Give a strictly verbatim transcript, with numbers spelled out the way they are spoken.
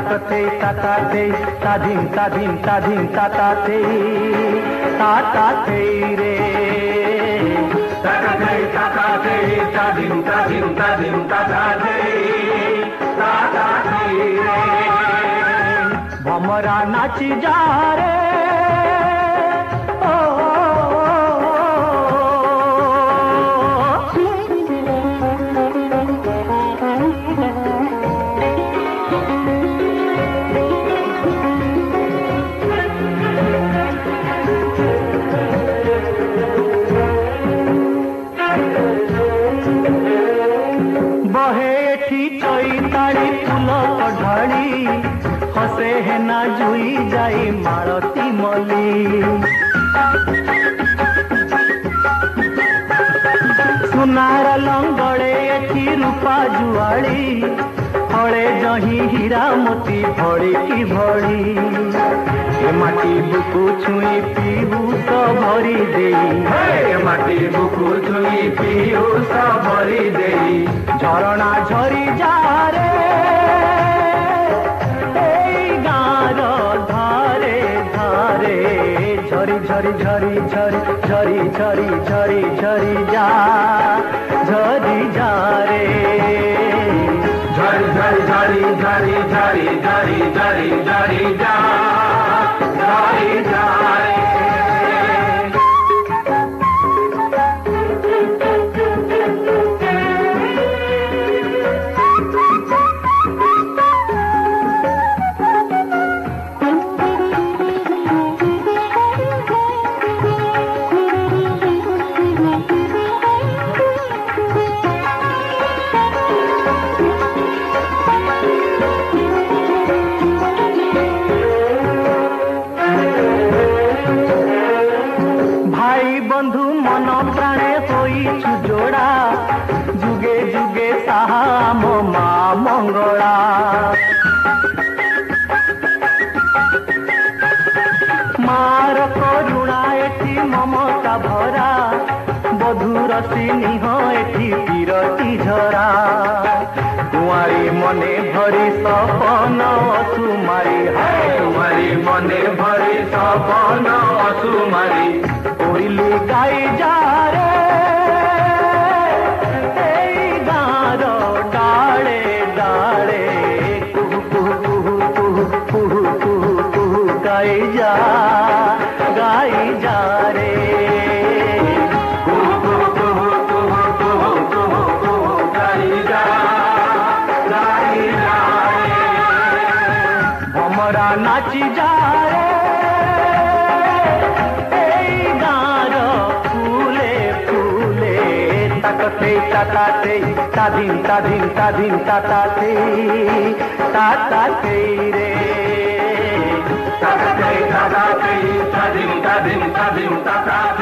ताकते ताताते ताधिन ताधिन ताधिन ताताते ताताते रे ताकते ताताते ताधिन ताधिन ताधिन ताताते ताताते रे भमरा नाची जा रे चैताड़ी फूल कढ़ाड़ी हसे है ना जुई जाई मालती मली सुनार लंगड़े एठी रूपा जुआड़ी हड़े जही हीरा मोती भड़ी की भड़ी ए माटी बुकु छुई पीऊ तो भरी देई माटी बुकु छुई पीऊ तो भरी देई झरणा झरी जा रे गाँर धारे धारे झरी झरी झरी झरी झरी झरी झरी झरी जा झरी जा रे झरी झरी झरी झरी झरी झरी झरी झरी जा झरी जा रे बंधु मन प्राणे होइछु जोड़ा जुगे जुगे साहा मो माँ मंगला मार करुणा एठी ममता भरा बधुर सिंह एठी पीरती झरा कुआरी मने भरी सपन सुमारी कुआरी मने भरी सपन सुमारी कोइली गाई जा रे गाँर डाले डाले कुहू कुहू कुहू कुहू कुहू कुहू गाई जा गाई जा रे कुहू कुहू कुहू कुहू कुहू कुहू गाई जा गाई जा रे भमरा नाची जा रे ताकते ताताते ताधिन ताधिन ताधिन ताताते ताताते रे ताकते ताताते ताधिन ताधिन ताधिन ताताते